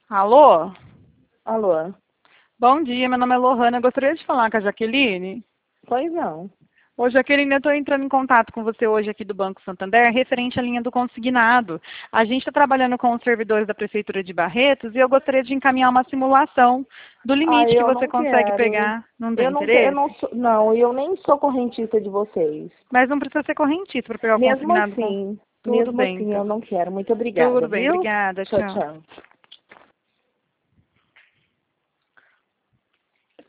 Alô? Alô? Bom dia, meu nome é Lohana. Eu gostaria de falar com a Jaqueline. Pois não. Ô, Jaqueline, eu estou entrando em contato com você hoje aqui do Banco Santander, referente à linha do consignado. A gente está trabalhando com os servidores da Prefeitura de Barretos e eu gostaria de encaminhar uma simulação do limite que Eu você não consegue quero. pegar. Não tem interesse? Eu nem sou correntista de vocês. Mas não precisa ser correntista para pegar o Mesmo consignado. assim, Tudo bem, eu então. não quero. Muito obrigada, Tudo bem, viu? obrigada. Tchau, Tchau. tchau.